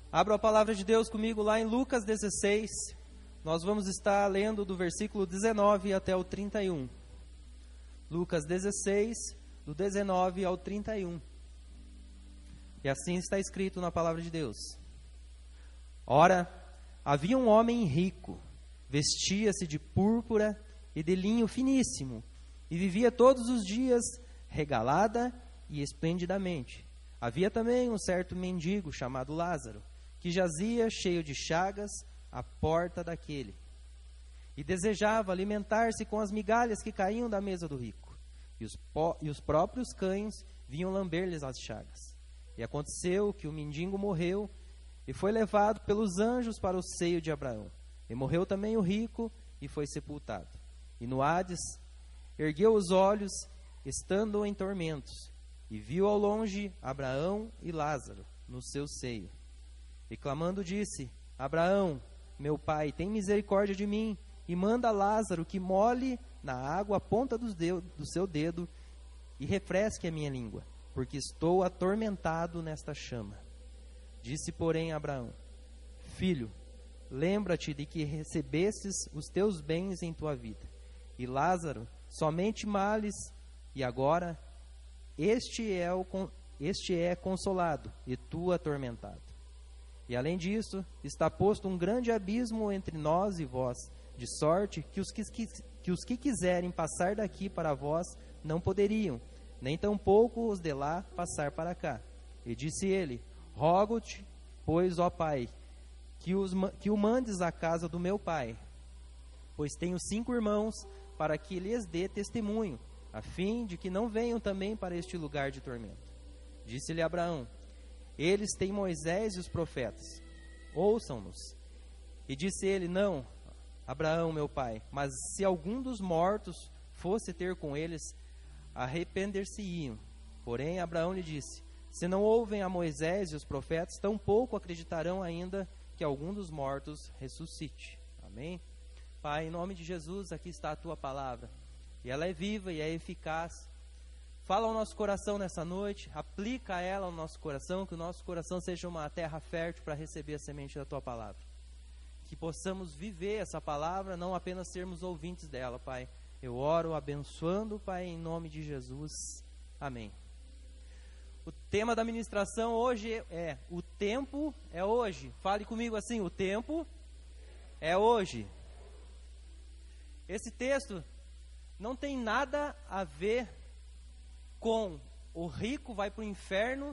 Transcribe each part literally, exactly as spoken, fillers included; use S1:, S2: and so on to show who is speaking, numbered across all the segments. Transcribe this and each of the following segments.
S1: Abra a palavra de Deus comigo lá em Lucas dezesseis. Nós vamos estar lendo do versículo dezenove até o trinta e um. Lucas dezesseis, do dezenove ao trinta e um. E assim está escrito na palavra de Deus. Ora, havia um homem rico, vestia-se de púrpura e de linho finíssimo, e vivia todos os dias regalada e esplendidamente. Havia também um certo mendigo chamado Lázaro, que jazia cheio de chagas à porta daquele, e desejava alimentar-se com as migalhas que caíam da mesa do rico, e os, po- e os próprios cães vinham lamber-lhes as chagas. E aconteceu que o mendigo morreu e foi levado pelos anjos para o seio de Abraão. E morreu também o rico e foi sepultado. E no Hades ergueu os olhos, estando em tormentos, e viu ao longe Abraão e Lázaro no seu seio. E clamando disse: Abraão, meu pai, tem misericórdia de mim, e manda Lázaro que molhe na água a ponta dos dedo, do seu dedo e refresque a minha língua, porque estou atormentado nesta chama. Disse, porém, Abraão: Filho, lembra-te de que recebestes os teus bens em tua vida, e Lázaro somente males, e agora este é, o, este é consolado, e tu atormentado. E além disso, está posto um grande abismo entre nós e vós, de sorte que os que, que, que os que quiserem passar daqui para vós não poderiam, nem tampouco os de lá passar para cá. E disse ele: Rogo-te, pois, ó pai, que, os, que o mandes à casa do meu pai, pois tenho cinco irmãos, para que lhes dê testemunho, a fim de que não venham também para este lugar de tormento. Disse-lhe Abraão: Eles têm Moisés e os profetas, ouçam-nos. E disse ele: Não, Abraão, meu pai, mas se algum dos mortos fosse ter com eles, arrepender-se-iam. Porém, Abraão lhe disse: Se não ouvem a Moisés e os profetas, tampouco acreditarão ainda que algum dos mortos ressuscite. Amém? Pai, em nome de Jesus, aqui está a tua palavra, e ela é viva e é eficaz. Fala ao nosso coração nessa noite, aplica ela ao nosso coração, que o nosso coração seja uma terra fértil para receber a semente da tua palavra. Que possamos viver essa palavra, não apenas sermos ouvintes dela, Pai. Eu oro abençoando, Pai, em nome de Jesus. Amém. O tema da ministração hoje é: o tempo é hoje. Fale comigo assim: o tempo é hoje. Esse texto não tem nada a ver com o rico vai para o inferno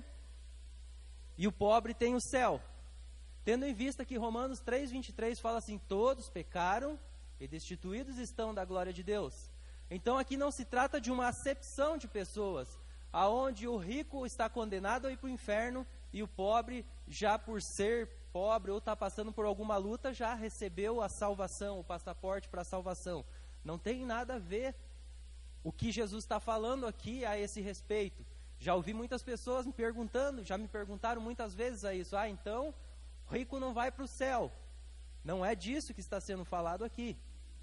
S1: e o pobre tem o céu. Tendo em vista que Romanos três, vinte e três fala assim: todos pecaram e destituídos estão da glória de Deus. Então aqui não se trata de uma acepção de pessoas, aonde o rico está condenado a ir para o inferno e o pobre, já por ser pobre ou está passando por alguma luta, já recebeu a salvação, o passaporte para a salvação. Não tem nada a ver o que Jesus está falando aqui a esse respeito. Já ouvi muitas pessoas me perguntando, já me perguntaram muitas vezes a isso: ah, então o rico não vai para o céu. Não é disso que está sendo falado aqui.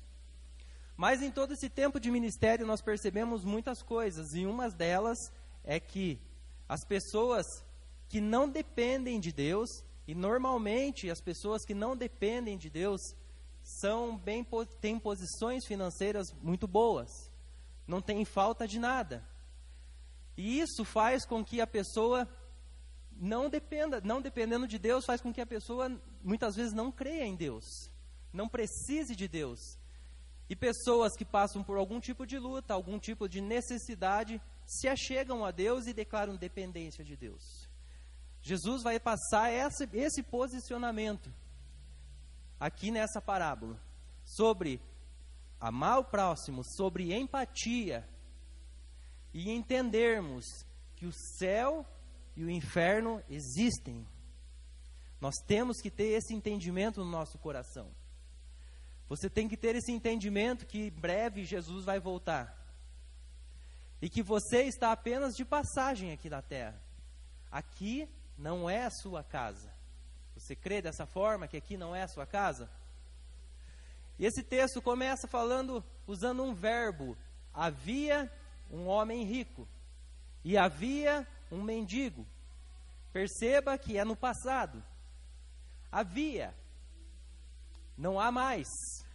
S1: Mas em todo esse tempo de ministério nós percebemos muitas coisas, e uma delas é que as pessoas que não dependem de Deus, e normalmente as pessoas que não dependem de Deus são bem, têm posições financeiras muito boas, não tem falta de nada. E isso faz com que a pessoa não dependa, não dependendo de Deus, faz com que a pessoa muitas vezes não creia em Deus, não precise de Deus. E pessoas que passam por algum tipo de luta, algum tipo de necessidade, se achegam a Deus e declaram dependência de Deus. Jesus vai passar esse, esse posicionamento aqui nessa parábola, sobre amar o próximo, sobre empatia, e entendermos que o céu e o inferno existem. Nós temos que ter esse entendimento no nosso coração. Você tem que ter esse entendimento que em breve Jesus vai voltar, e que você está apenas de passagem aqui na terra. Aqui não é a sua casa. Você crê dessa forma, que aqui não é a sua casa? E esse texto começa falando, usando um verbo: havia um homem rico e havia um mendigo. Perceba que é no passado. Havia, não há mais.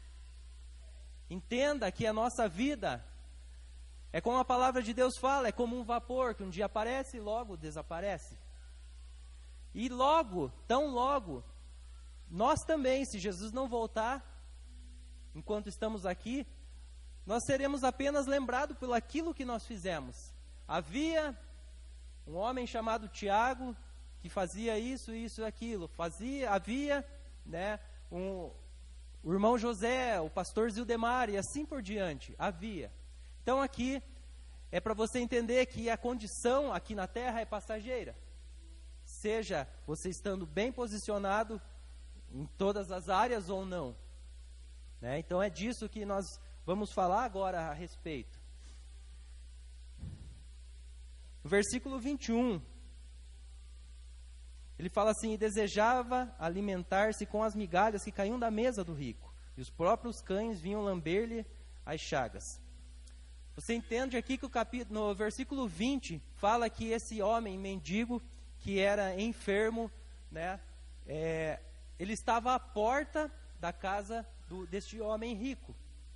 S1: Entenda que a nossa vida é como a palavra de Deus fala, é como um vapor que um dia aparece e logo desaparece. E logo, tão logo, nós também, se Jesus não voltar, enquanto estamos aqui, nós seremos apenas lembrados por aquilo que nós fizemos. Havia um homem chamado Tiago, que fazia isso, isso e aquilo. Fazia, havia, né, um, o irmão José, o pastor Zildemar, e assim por diante. Havia. Então aqui, é para você entender que a condição aqui na terra é passageira. Seja você estando bem posicionado em todas as áreas ou não. Né? Então é disso que nós vamos falar agora a respeito. No versículo vinte e um, ele fala assim: e desejava alimentar-se com as migalhas que caíam da mesa do rico, e os próprios cães vinham lamber-lhe as chagas. Você entende aqui que o capítulo, no versículo vinte, fala que esse homem mendigo, que era enfermo, né, é, ele estava à porta da casa do, deste homem rico.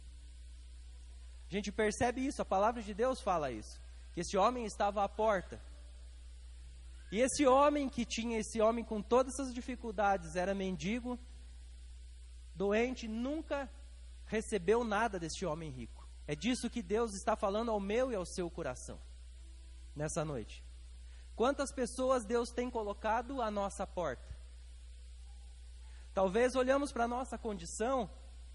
S1: A gente percebe isso, a palavra de Deus fala isso, que esse homem estava à porta. E esse homem que tinha, esse homem com todas essas dificuldades, era mendigo, doente, nunca recebeu nada deste homem rico. É disso que Deus está falando ao meu e ao seu coração, nessa noite. Quantas pessoas Deus tem colocado à nossa porta? Talvez olhamos para a nossa condição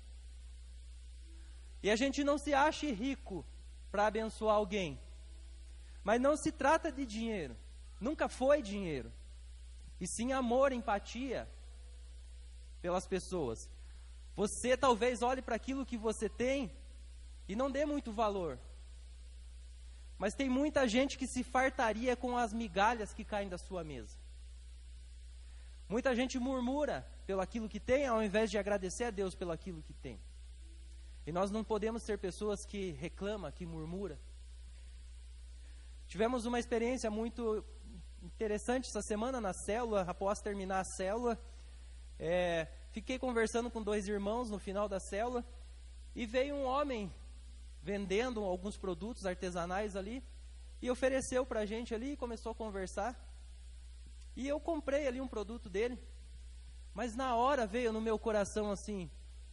S1: e a gente não se ache rico para abençoar alguém. Mas não se trata de dinheiro, nunca foi dinheiro, e sim amor, empatia pelas pessoas. Você talvez olhe para aquilo que você tem e não dê muito valor. Mas tem muita gente que se fartaria com as migalhas que caem da sua mesa. Muita gente murmura pelo aquilo que tem, ao invés de agradecer a Deus pelo aquilo que tem. E nós não podemos ser pessoas que reclamam, que murmuram. Tivemos uma experiência muito interessante essa semana na célula. Após terminar a célula, é, fiquei conversando com dois irmãos no final da célula, e veio um homem vendendo alguns produtos artesanais ali, e ofereceu para a gente ali, e começou a conversar, e eu comprei ali um produto dele, mas na hora veio no meu coração assim,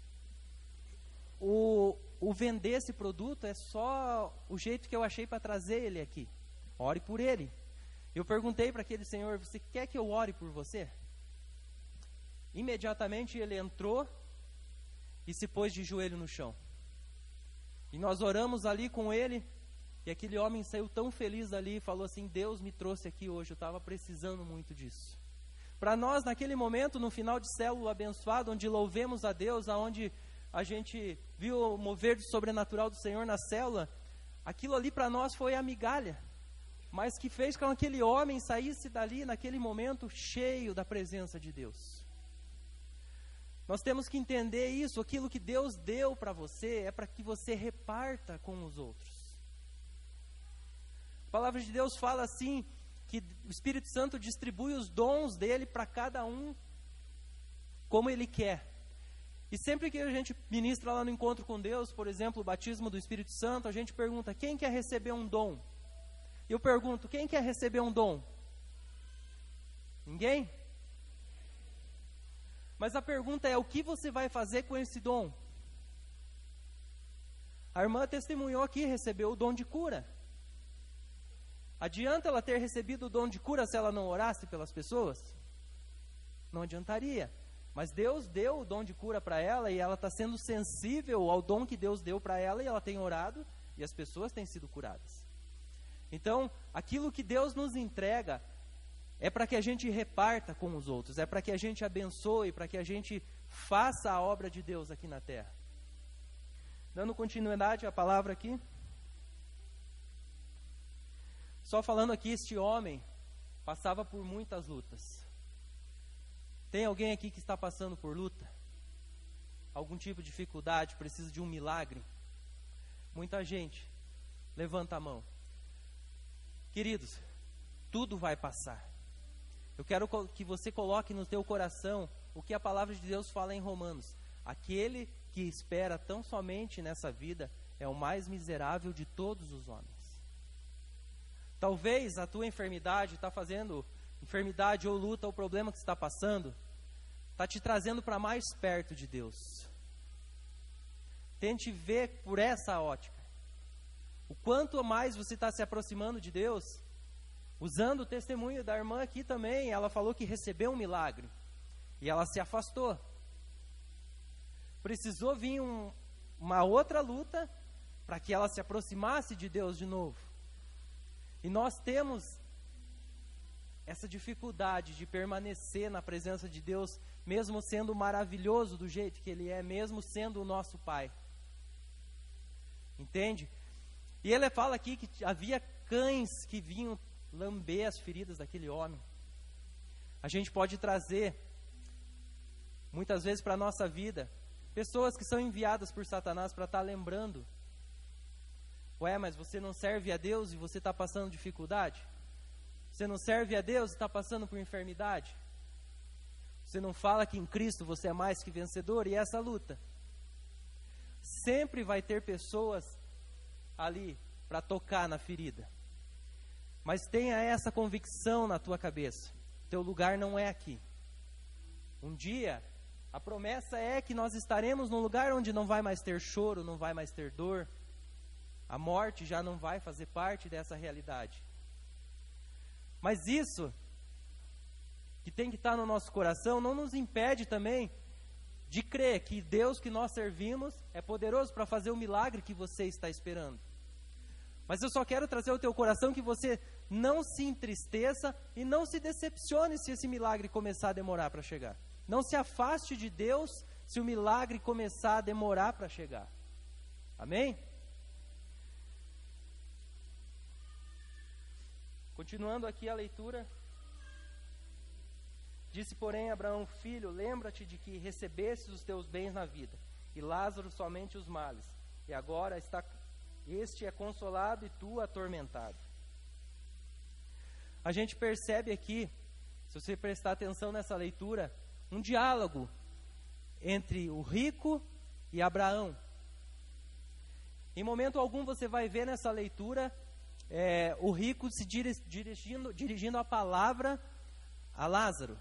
S1: o, o vender esse produto é só o jeito que eu achei para trazer ele aqui. Ore por ele. Eu perguntei para aquele senhor: você quer que eu ore por você? Imediatamente ele entrou e se pôs de joelho no chão. E nós oramos ali com ele, e aquele homem saiu tão feliz ali e falou assim: Deus me trouxe aqui hoje, eu estava precisando muito disso. Para nós, naquele momento, no final de célula abençoado, onde louvemos a Deus, aonde a gente viu o mover do sobrenatural do Senhor na célula, aquilo ali para nós foi a migalha, mas que fez com que aquele homem saísse dali naquele momento cheio da presença de Deus. Nós temos que entender isso, aquilo que Deus deu para você é para que você reparta com os outros. A palavra de Deus fala assim, que o Espírito Santo distribui os dons dele para cada um como ele quer. E sempre que a gente ministra lá no encontro com Deus, por exemplo, o batismo do Espírito Santo, a gente pergunta: quem quer receber um dom? Eu pergunto: quem quer receber um dom? Ninguém? Mas a pergunta é: o que você vai fazer com esse dom? A irmã testemunhou aqui, recebeu o dom de cura. Adianta ela ter recebido o dom de cura se ela não orasse pelas pessoas? Não adiantaria. Mas Deus deu o dom de cura para ela, e ela está sendo sensível ao dom que Deus deu para ela, e ela tem orado, e as pessoas têm sido curadas. Então, aquilo que Deus nos entrega é para que a gente reparta com os outros, é para que a gente abençoe, para que a gente faça a obra de Deus aqui na terra. Dando continuidade à palavra aqui, só falando aqui, este homem passava por muitas lutas. Tem alguém aqui que está passando por luta? Algum tipo de dificuldade, precisa de um milagre? Muita gente. Levanta a mão. Queridos, tudo vai passar. Eu quero que você coloque no teu coração o que a palavra de Deus fala em Romanos. Aquele que espera tão somente nessa vida é o mais miserável de todos os homens. Talvez a tua enfermidade está fazendo, enfermidade ou luta, ou problema que você está passando, está te trazendo para mais perto de Deus. Tente ver por essa ótica. O quanto mais você está se aproximando de Deus, usando o testemunho da irmã aqui também, ela falou que recebeu um milagre e ela se afastou. Precisou vir um, uma outra luta para que ela se aproximasse de Deus de novo. E nós temos essa dificuldade de permanecer na presença de Deus, mesmo sendo maravilhoso do jeito que Ele é, mesmo sendo o nosso Pai. Entende? E ele fala aqui que havia cães que vinham lamber as feridas daquele homem. A gente pode trazer, muitas vezes para a nossa vida, pessoas que são enviadas por Satanás para estar lembrando. Ué, mas você não serve a Deus e você está passando dificuldade? Você não serve a Deus e está passando por enfermidade? Você não fala que em Cristo você é mais que vencedor? E essa luta? Sempre vai ter pessoas ali para tocar na ferida. Mas tenha essa convicção na tua cabeça. Teu lugar não é aqui. Um dia, a promessa é que nós estaremos num lugar onde não vai mais ter choro, não vai mais ter dor. A morte já não vai fazer parte dessa realidade. Mas isso, que tem que estar no nosso coração, não nos impede também de crer que Deus que nós servimos é poderoso para fazer o milagre que você está esperando. Mas eu só quero trazer ao teu coração que você não se entristeça e não se decepcione se esse milagre começar a demorar para chegar. Não se afaste de Deus se o milagre começar a demorar para chegar. Amém? Continuando aqui a leitura. Disse, porém, Abraão, filho, lembra-te de que recebestes os teus bens na vida, e Lázaro somente os males. E agora está, este é consolado e tu atormentado. A gente percebe aqui, se você prestar atenção nessa leitura, um diálogo entre o rico e Abraão. Em momento algum você vai ver nessa leitura é, o rico se dirigindo, dirigindo a palavra a Lázaro.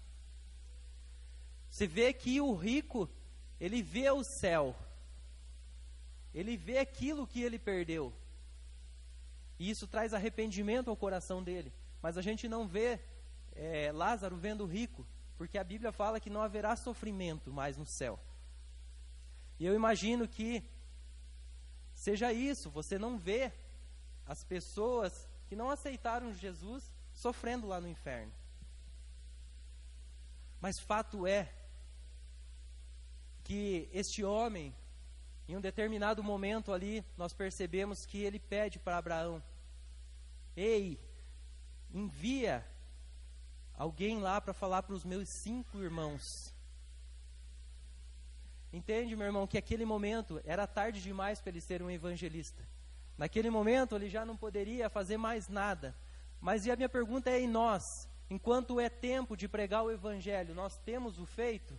S1: Você vê que o rico, ele vê o céu, ele vê aquilo que ele perdeu, e isso traz arrependimento ao coração dele. Mas a gente não vê é, Lázaro vendo o rico, porque a Bíblia fala que não haverá sofrimento mais no céu. E eu imagino que seja isso, você não vê as pessoas que não aceitaram Jesus sofrendo lá no inferno. Mas fato é que este homem, em um determinado momento ali, nós percebemos que ele pede para Abraão, ei, envia alguém lá para falar para os meus cinco irmãos. Entende, meu irmão, que aquele momento era tarde demais para ele ser um evangelista. Naquele momento ele já não poderia fazer mais nada. Mas e a minha pergunta é, em nós, enquanto é tempo de pregar o evangelho, nós temos o feito?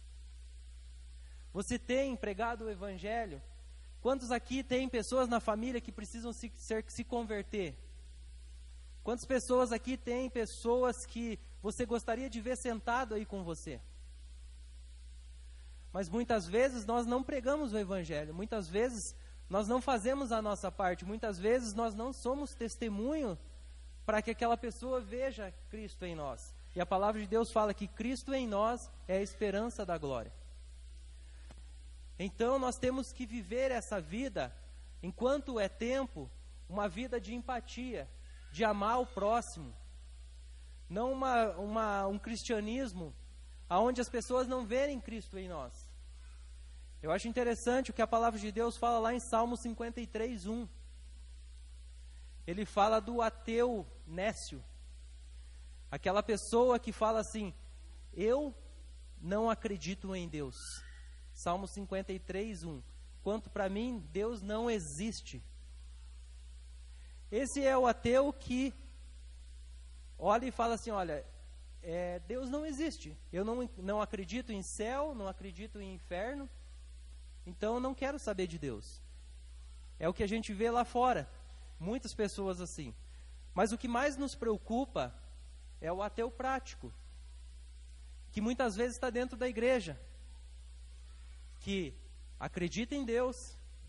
S1: Você tem pregado o evangelho? Quantos aqui tem pessoas na família que precisam se, ser, se converter? Quantas pessoas aqui tem pessoas que você gostaria de ver sentado aí com você? Mas muitas vezes nós não pregamos o evangelho, muitas vezes nós não fazemos a nossa parte, muitas vezes nós não somos testemunho para que aquela pessoa veja Cristo em nós. E a palavra de Deus fala que Cristo em nós é a esperança da glória. Então nós temos que viver essa vida, enquanto é tempo, uma vida de empatia, de amar o próximo. Não uma, uma, um cristianismo onde as pessoas não verem Cristo em nós. Eu acho interessante o que a palavra de Deus fala lá em Salmo cinquenta e três, um. Ele fala do ateu nécio. Aquela pessoa que fala assim, eu não acredito em Deus. Salmo cinquenta e três, um. Quanto para mim, Deus não existe. Esse é o ateu que olha e fala assim, olha, é, Deus não existe. Eu não, não acredito em céu, não acredito em inferno, então eu não quero saber de Deus. É o que a gente vê lá fora, muitas pessoas assim. Mas o que mais nos preocupa é o ateu prático, que muitas vezes está dentro da igreja, que acredita em Deus,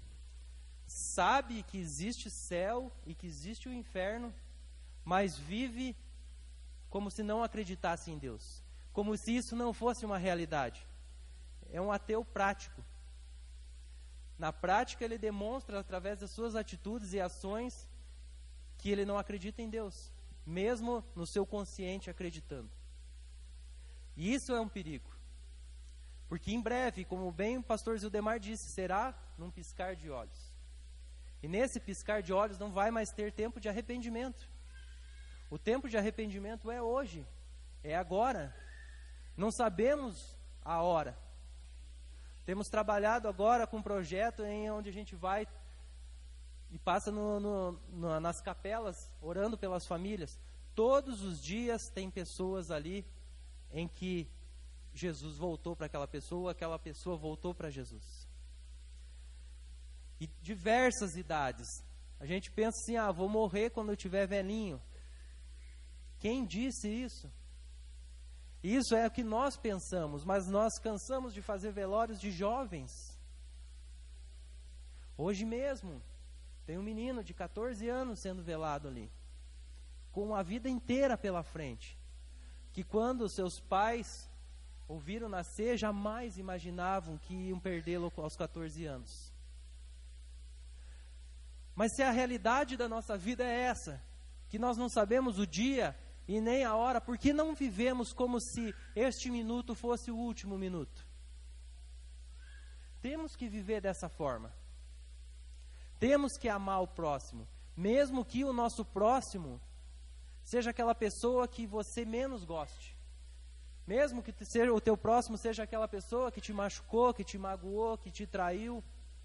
S1: sabe que existe céu e que existe o inferno, mas vive como se não acreditasse em Deus, como se isso não fosse uma realidade. É um ateu prático. Na prática, ele demonstra, através das suas atitudes e ações, que ele não acredita em Deus, mesmo no seu consciente acreditando. E isso é um perigo, porque em breve, como bem o pastor Zildemar disse, será num piscar de olhos. E nesse piscar de olhos não vai mais ter tempo de arrependimento. O tempo de arrependimento é hoje, é agora. Não sabemos a hora. Temos trabalhado agora com um projeto em onde a gente vai e passa no, no, no, nas capelas, orando pelas famílias. Todos os dias tem pessoas ali em que Jesus voltou para aquela pessoa, aquela pessoa voltou para Jesus. E diversas idades. A gente pensa assim, ah, vou morrer quando eu tiver velhinho. Quem disse isso? Isso é o que nós pensamos, mas nós cansamos de fazer velórios de jovens. Hoje mesmo, tem um menino de catorze anos sendo velado ali, com a vida inteira pela frente, que quando seus pais o viram nascer, jamais imaginavam que iam perdê-lo aos catorze anos. Mas se a realidade da nossa vida é essa, que nós não sabemos o dia e nem a hora, por que não vivemos como se este minuto fosse o último minuto? Temos que viver dessa forma. Temos que amar o próximo, mesmo que o nosso próximo seja aquela pessoa que você menos goste. Mesmo que seja, o teu próximo seja aquela pessoa que te machucou, que te magoou, que te traiu.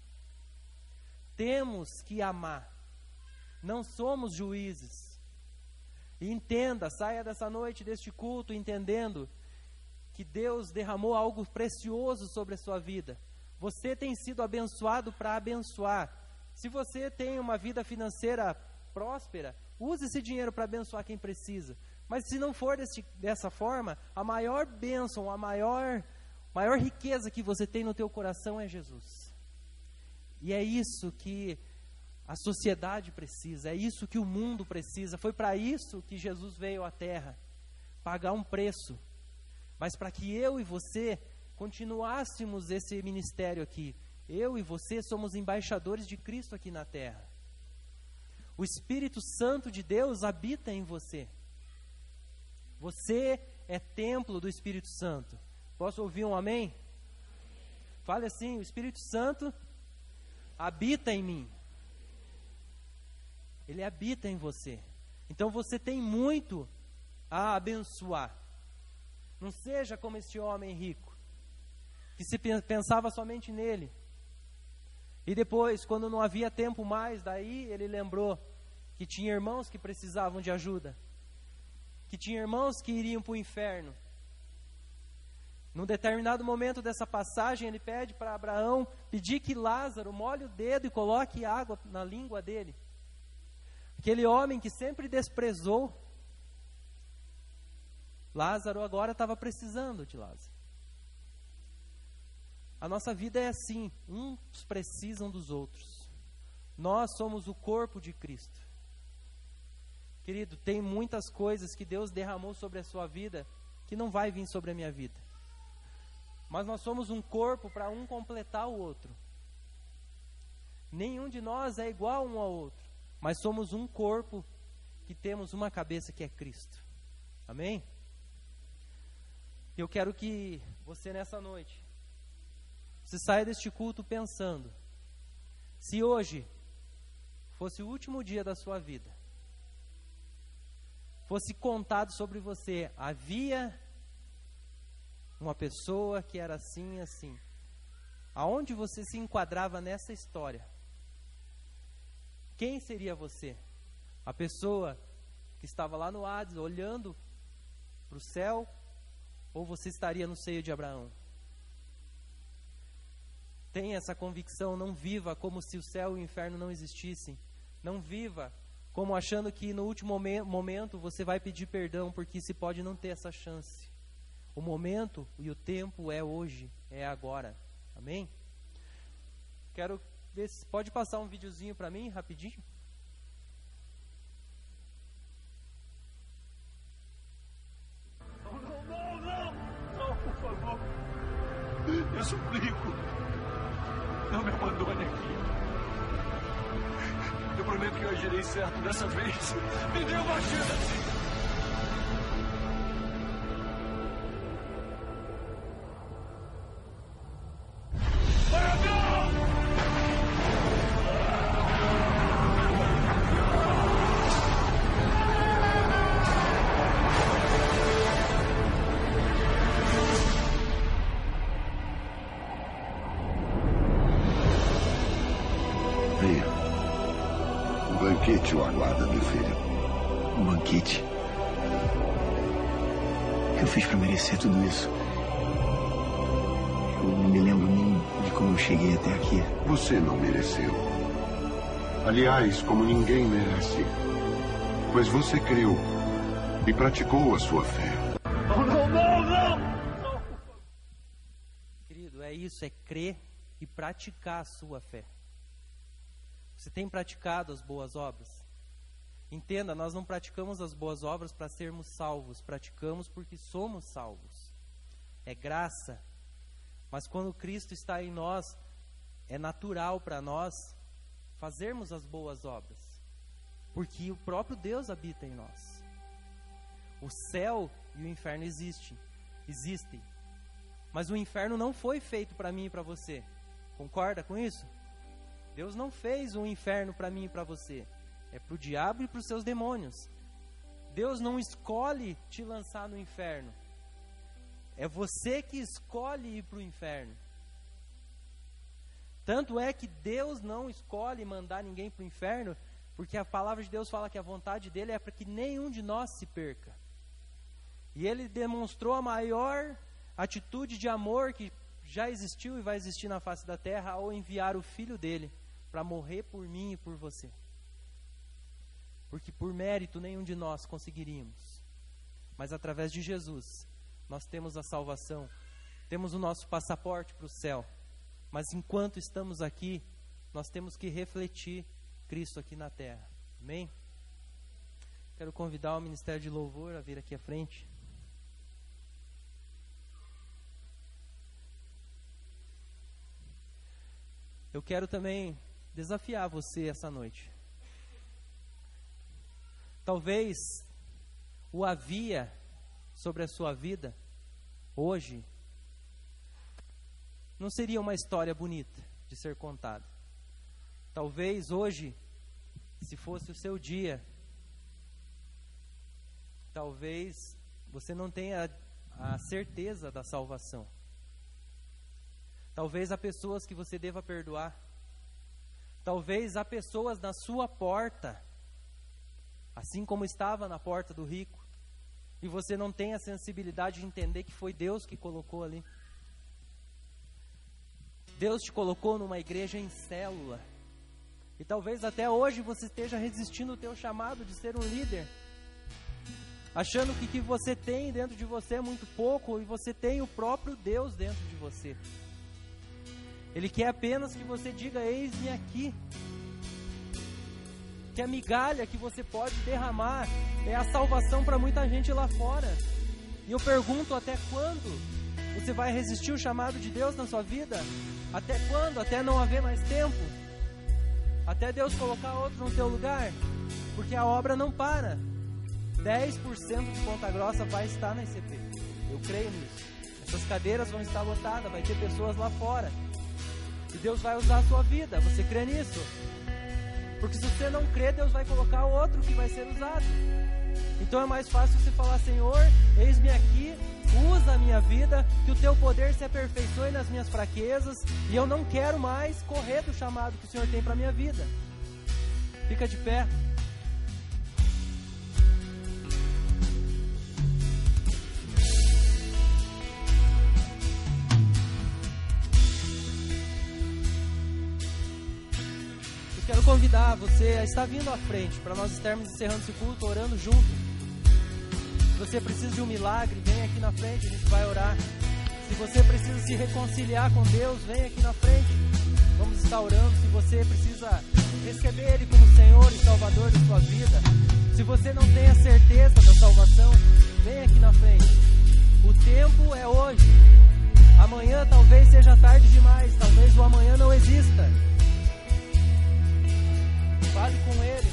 S1: Temos que amar. Não somos juízes. E entenda, saia dessa noite, deste culto, entendendo que Deus derramou algo precioso sobre a sua vida. Você tem sido abençoado para abençoar. Se você tem uma vida financeira próspera, use esse dinheiro para abençoar quem precisa. Mas se não for desse, dessa forma, a maior bênção, a maior, maior riqueza que você tem no teu coração é Jesus. E é isso que a sociedade precisa, é isso que o mundo precisa. Foi para isso que Jesus veio à Terra, pagar um preço. Mas para que eu e você continuássemos esse ministério aqui, eu e você somos embaixadores de Cristo aqui na Terra. O Espírito Santo de Deus habita em você. Você é templo do Espírito Santo. Posso ouvir um amém? Fale assim: o Espírito Santo habita em mim. Ele habita em você. Então você tem muito a abençoar. Não seja como este homem rico, que se pensava somente nele. E depois, quando não havia tempo mais, daí ele lembrou que tinha irmãos que precisavam de ajuda, que tinha irmãos que iriam para o inferno. Num determinado momento dessa passagem, ele pede para Abraão pedir que Lázaro molhe o dedo e coloque água na língua dele. Aquele homem que sempre desprezou Lázaro, agora estava precisando de Lázaro. A nossa vida é assim, uns precisam dos outros. Nós somos o corpo de Cristo. Querido, tem muitas coisas que Deus derramou sobre a sua vida que não vai vir sobre a minha vida. Mas nós somos um corpo para um completar o outro. Nenhum de nós é igual um ao outro, mas somos um corpo que temos uma cabeça que é Cristo. Amém? Eu quero que você nessa noite, você saia deste culto pensando, se hoje fosse o último dia da sua vida, fosse contado sobre você, havia uma pessoa que era assim, assim, aonde você se enquadrava nessa história? Quem seria você? A pessoa que estava lá no Hades, olhando para o céu, ou você estaria no seio de Abraão? Tenha essa convicção, não viva como se o céu e o inferno não existissem. Não viva como achando que no último momento você vai pedir perdão, porque se pode não ter essa chance. O momento e o tempo é hoje, é agora. Amém? Quero ver se pode passar um videozinho para mim, rapidinho.
S2: Não, não, não, não, não, por favor. Eu suplico. Não me abandone aqui. Eu prometo que eu agirei certo dessa vez. Me dê uma chance.
S3: banquete o aguarda, meu filho.
S4: Um banquete? O que eu fiz para merecer tudo isso? Eu não me lembro nem de como eu cheguei até aqui.
S3: Você não mereceu. Aliás, como ninguém merece. Mas você creu e praticou a sua fé.
S2: Não, não, não, não!
S1: Querido, é isso, é crer e praticar a sua fé. Você tem praticado as boas obras? Entenda, nós não praticamos as boas obras para sermos salvos, praticamos porque somos salvos. É graça. Mas quando Cristo está em nós, é natural para nós fazermos as boas obras, porque o próprio Deus habita em nós. O céu e o inferno existem, existem. Mas o inferno não foi feito para mim e para você. Concorda com isso? Deus não fez um inferno para mim e para você. É para o diabo e para os seus demônios. Deus não escolhe te lançar no inferno. É você que escolhe ir para o inferno. Tanto é que Deus não escolhe mandar ninguém para o inferno, porque a palavra de Deus fala que a vontade dele é para que nenhum de nós se perca. E ele demonstrou a maior atitude de amor que já existiu e vai existir na face da terra ao enviar o Filho dele para morrer por mim e por você. Porque por mérito nenhum de nós conseguiríamos. Mas através de Jesus, nós temos a salvação, temos o nosso passaporte para o céu. Mas enquanto estamos aqui, nós temos que refletir Cristo aqui na terra. Amém? Quero convidar o Ministério de Louvor a vir aqui à frente. Eu quero também desafiar você essa noite. Talvez o havia sobre a sua vida hoje não seria uma história bonita de ser contada. Talvez hoje, se fosse o seu dia, talvez você não tenha a certeza da salvação. Talvez há pessoas que você deva perdoar. Talvez há pessoas na sua porta, assim como estava na porta do rico, e você não tem a sensibilidade de entender que foi Deus que colocou ali. Deus te colocou numa igreja em célula. E talvez até hoje você esteja resistindo ao teu chamado de ser um líder, achando que o que você tem dentro de você é muito pouco, e você tem o próprio Deus dentro de você. Ele quer apenas que você diga: eis-me aqui. Que a migalha que você pode derramar é a salvação para muita gente lá fora. E eu pergunto, até quando você vai resistir o chamado de Deus na sua vida? Até quando? Até não haver mais tempo? Até Deus colocar outro no teu lugar? Porque a obra não para. dez por cento de Ponta Grossa vai estar na I C P. Eu creio nisso. Essas cadeiras vão estar lotadas, vai ter pessoas lá fora. E Deus vai usar a sua vida. Você crê nisso? Porque se você não crê, Deus vai colocar outro que vai ser usado. Então é mais fácil você falar: Senhor, eis-me aqui, usa a minha vida, que o teu poder se aperfeiçoe nas minhas fraquezas, e eu não quero mais correr do chamado que o Senhor tem para a minha vida. Fica de pé. quero convidar você a estar vindo à frente, para nós estarmos encerrando esse culto, orando junto. Se você precisa de um milagre, vem aqui na frente, a gente vai orar. Se você precisa se reconciliar com Deus, vem aqui na frente, vamos estar orando. Se você precisa receber Ele como Senhor e Salvador da sua vida, se você não tem a certeza da salvação, vem aqui na frente. O tempo é hoje. Amanhã talvez seja tarde demais, talvez o amanhã não exista. Fale com Ele.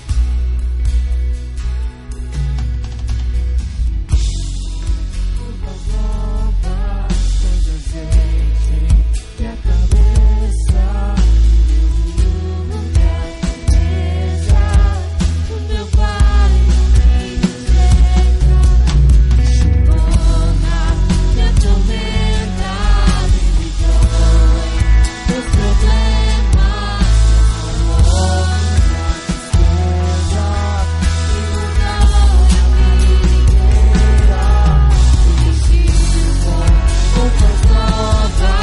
S5: Minha cabeça, meu lugar, mesa, o meu pai me entrega, chibona, minha tormenta, me dói, meus problemas, meus amores, tristeza, e o lugar me inteira, me chico, roupas novas.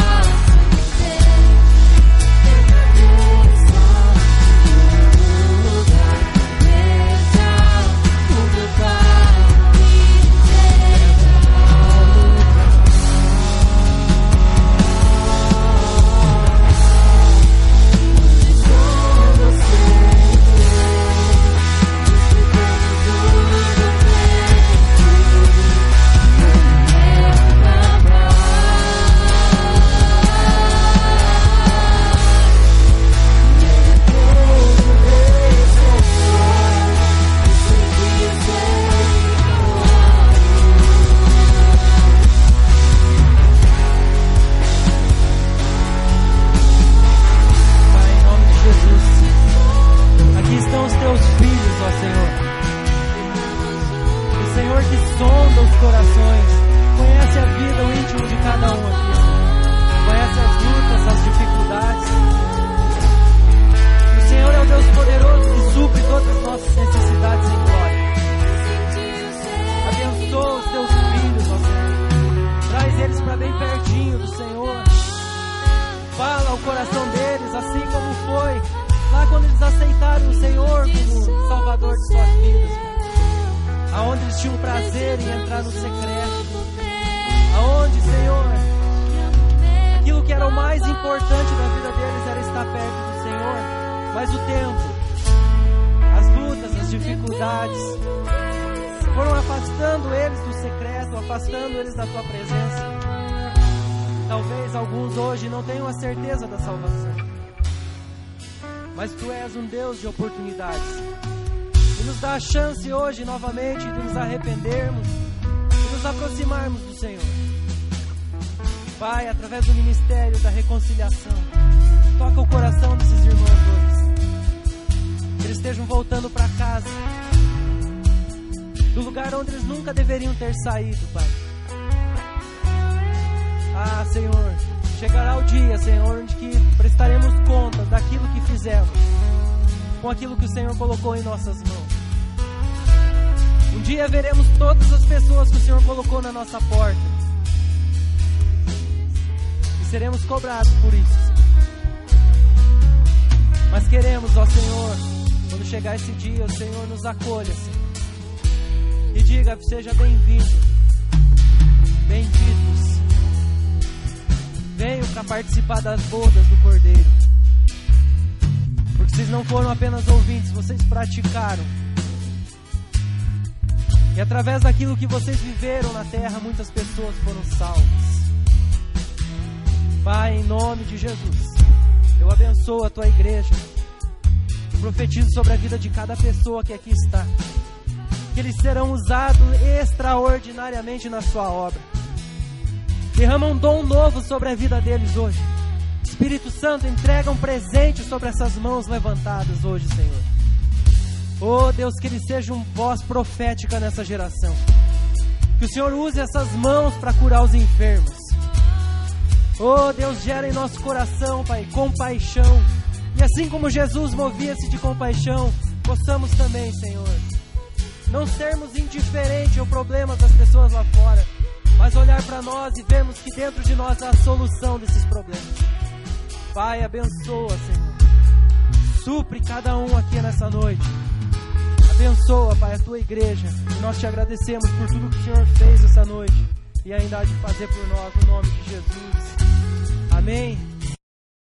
S1: Chance hoje novamente de nos arrependermos e nos aproximarmos do Senhor. Pai, através do ministério da reconciliação, toca o coração desses irmãos hoje, que eles estejam voltando para casa, do lugar onde eles nunca deveriam ter saído, Pai. Ah, Senhor, chegará o dia, Senhor, onde que prestaremos conta daquilo que fizemos com aquilo que o Senhor colocou em nossas mãos. Um dia veremos todas as pessoas que o Senhor colocou na nossa porta e seremos cobrados por isso, Senhor. Mas queremos, ó Senhor, quando chegar esse dia, o Senhor nos acolha, Senhor, e diga: seja bem-vindo, benditos, venham para participar das bodas do Cordeiro, porque vocês não foram apenas ouvintes, vocês praticaram. E através daquilo que vocês viveram na terra, muitas pessoas foram salvas. Pai, em nome de Jesus, eu abençoo a tua igreja. Eu profetizo sobre a vida de cada pessoa que aqui está, que eles serão usados extraordinariamente na sua obra. Derrama um dom novo sobre a vida deles hoje. Espírito Santo, entrega um presente sobre essas mãos levantadas hoje, Senhor. Oh Deus, que ele seja uma voz profética nessa geração. Que o Senhor use essas mãos para curar os enfermos. Oh Deus, gera em nosso coração, Pai, compaixão. E assim como Jesus movia-se de compaixão, possamos também, Senhor, não sermos indiferentes ao problema das pessoas lá fora, mas olhar para nós e vermos que dentro de nós há a solução desses problemas. Pai, abençoa, Senhor. Supre cada um aqui nessa noite. Abençoa, Pai, a tua igreja. E nós te agradecemos por tudo que o Senhor fez essa noite e ainda há de fazer por nós, no nome de Jesus. Amém.